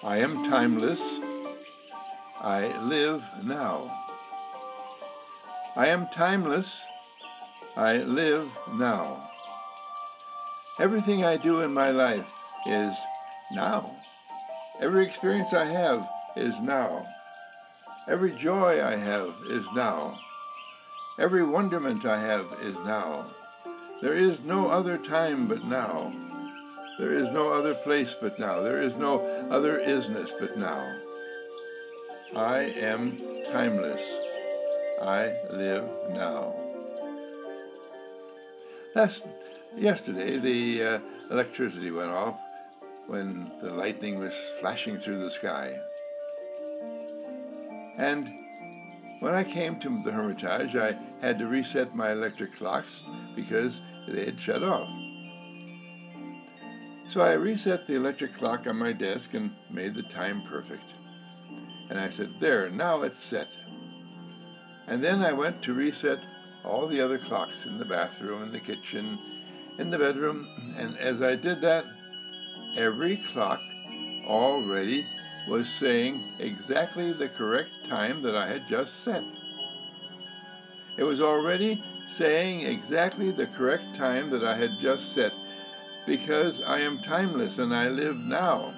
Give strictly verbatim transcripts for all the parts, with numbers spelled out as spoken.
I am timeless. I live now. I am timeless. I live now. Everything I do in my life is now. Every experience I have is now. Every joy I have is now. Every wonderment I have is now. There is no other time but now. There is no other place but now. There is no other isness but now. I am timeless. I live now. Last, yesterday, the uh, electricity went off when the lightning was flashing through the sky. And when I came to the Hermitage, I had to reset my electric clocks because they had shut off. So I reset the electric clock on my desk and made the time perfect. And I said, there, now it's set. And then I went to reset all the other clocks in the bathroom, in the kitchen, in the bedroom. And as I did that, every clock already was saying exactly the correct time that I had just set. It was already saying exactly the correct time that I had just set, because I am timeless and I live now.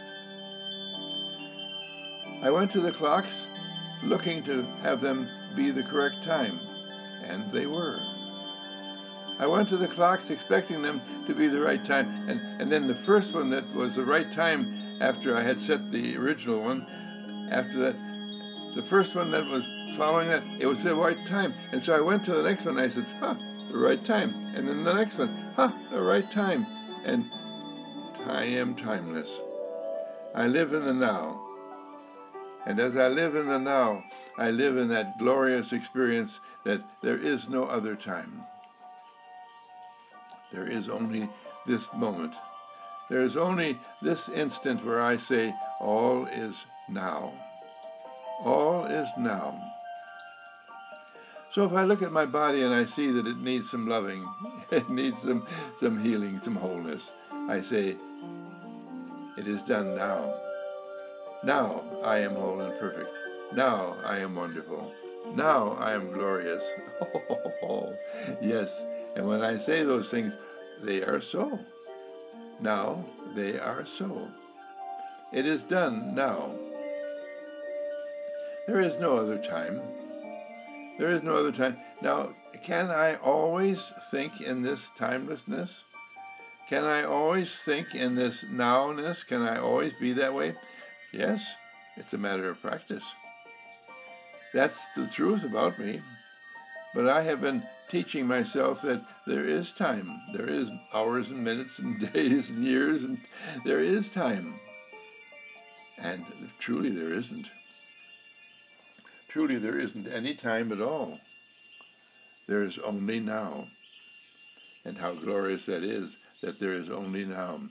I went to the clocks looking to have them be the correct time, and they were. I went to the clocks expecting them to be the right time, and, and then the first one that was the right time after I had set the original one, after that, the first one that was following that, it was the right time. And so I went to the next one, and I said, huh, the right time. And then the next one, huh, the right time. And I am timeless. I live in the now. And as I live in the now, I live in that glorious experience that there is no other time. There is only this moment. There is only this instant where I say, all is now. All is now. So if I look at my body and I see that it needs some loving, it needs some, some healing, some wholeness, I say, it is done now. Now I am whole and perfect. Now I am wonderful. Now I am glorious. Oh, yes. And when I say those things, they are so. Now they are so. It is done now. There is no other time. There is no other time. Now, can I always think in this timelessness? Can I always think in this nowness? Can I always be that way? Yes, it's a matter of practice. That's the truth about me. But I have been teaching myself that there is time. There is hours and minutes and days and years, and there is time. And truly there isn't. Truly there isn't any time at all. There is only now. And how glorious that is, that there is only now.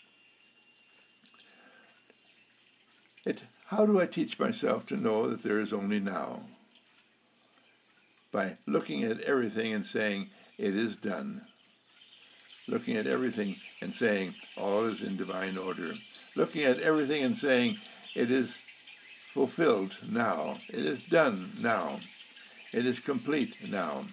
It, how do I teach myself to know that there is only now? By looking at everything and saying, it is done. Looking at everything and saying, all is in divine order. Looking at everything and saying, it is fulfilled now. It is done now. It is complete now.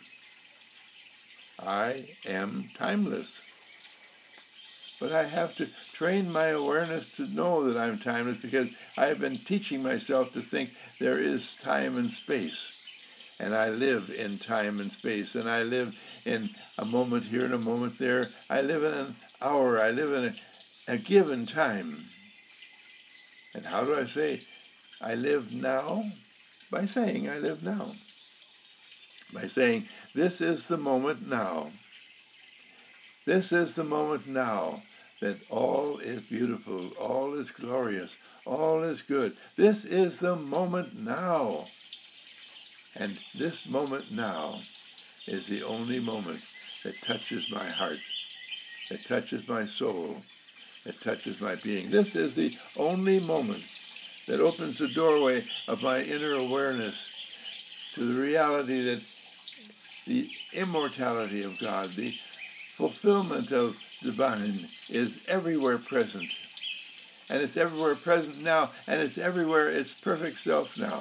I am timeless. But I have to train my awareness to know that I'm timeless, because I have been teaching myself to think there is time and space. And I live in time and space, and I live in a moment here and a moment there. I live in an hour. I live in a, a given time. And how do I say I live now? By saying I live now. By saying, this is the moment now. This is the moment now that all is beautiful, all is glorious, all is good. This is the moment now. And this moment now is the only moment that touches my heart, that touches my soul, that touches my being. This is the only moment that opens the doorway of my inner awareness to the reality that the immortality of God, the fulfillment of divine, is everywhere present. and it's everywhere present now, and it's everywhere its perfect self now.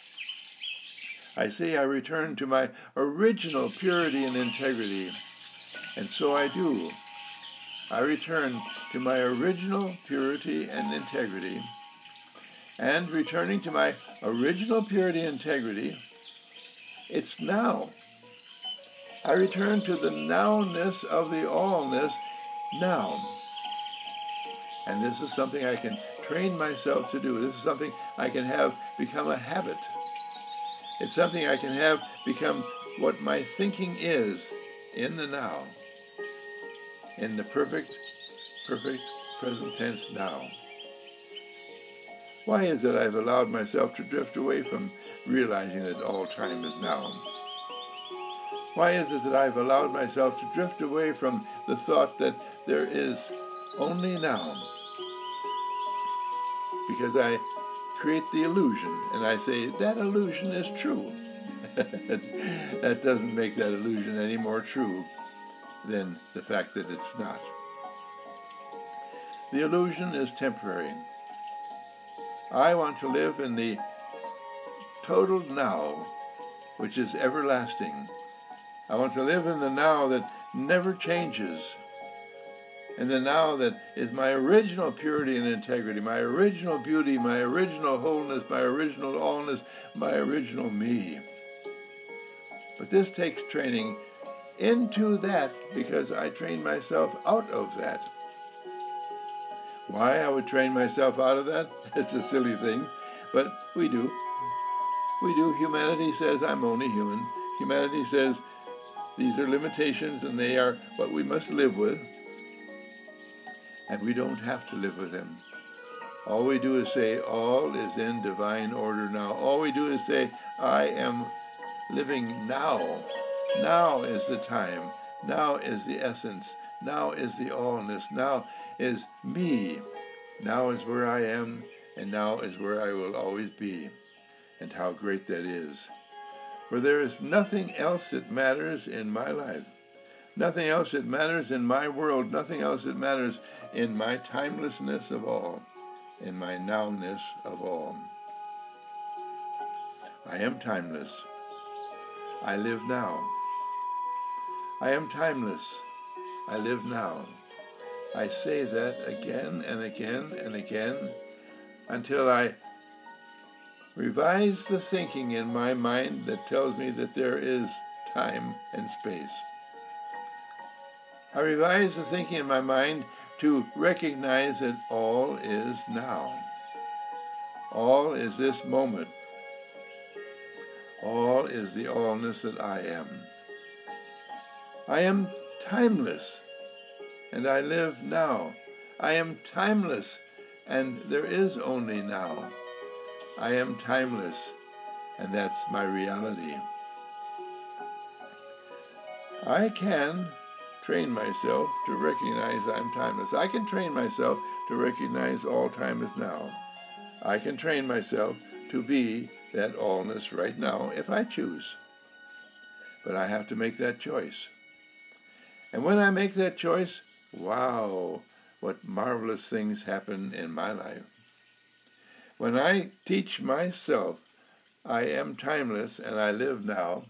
I say I return to my original purity and integrity, and so I do. I return to my original purity and integrity, and returning to my original purity and integrity, it's now. I return to the nowness of the allness now. And this is something I can train myself to do. This is something I can have become a habit. It's something I can have become what my thinking is in the now, in the perfect, perfect present tense now. Why is it I've allowed myself to drift away from realizing that all time is now? Why is it that I've allowed myself to drift away from the thought that there is only now? Because I create the illusion, and I say, that illusion is true. That doesn't make that illusion any more true than the fact that it's not. The illusion is temporary. I want to live in the total now, which is everlasting. I want to live in the now that never changes, in the now that is my original purity and integrity, my original beauty, my original wholeness, my original allness, my original me. But this takes training into that, because I train myself out of that. Why I would train myself out of that? It's a silly thing, but we do. We do. Humanity says I'm only human. Humanity says these are limitations and they are what we must live with. And we don't have to live with them. All we do is say, all is in divine order now. All we do is say, I am living now. Now is the time. Now is the essence. Now is the allness. Now is me. Now is where I am, and now is where I will always be. And how great that is. For there is nothing else that matters in my life. Nothing else that matters in my world. Nothing else that matters in my timelessness of all. In my nowness of all. I am timeless. I live now. I am timeless. I live now. I say that again and again and again until I revise the thinking in my mind that tells me that there is time and space. I revise the thinking in my mind to recognize that all is now. All is this moment. All is the allness that I am. I am timeless, and I live now. I am timeless, and there is only now. I am timeless, and that's my reality. I can train myself to recognize I'm timeless. I can train myself to recognize all time is now. I can train myself to be that allness right now if I choose. But I have to make that choice. And when I make that choice, wow, what marvelous things happen in my life. When I teach myself I am timeless and I live now,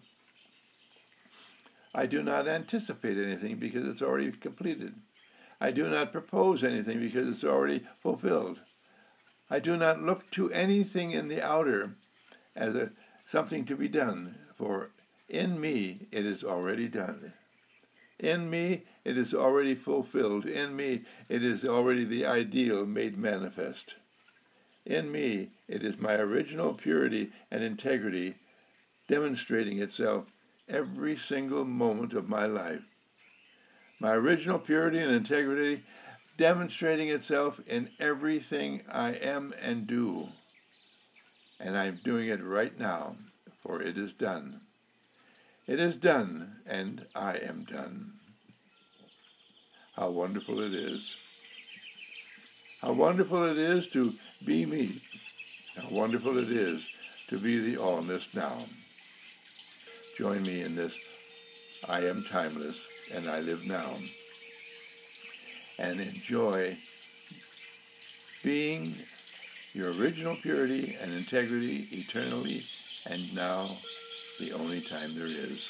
I do not anticipate anything because it's already completed. I do not propose anything because it's already fulfilled. I do not look to anything in the outer as a, something to be done, for in me it is already done. In me it is already fulfilled. In me it is already the ideal made manifest. In me it is my original purity and integrity demonstrating itself every single moment of my life. My original purity and integrity demonstrating itself in everything I am and do. And I'm doing it right now, for it is done. It is done, and I am done. How wonderful it is. How wonderful it is to be me. How wonderful it is to be the allness now. Join me in this. I am timeless, and I live now. And enjoy being your original purity and integrity eternally, and now the only time there is.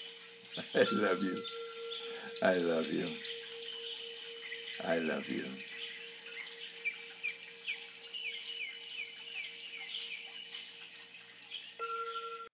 I love you. I love you. I love you.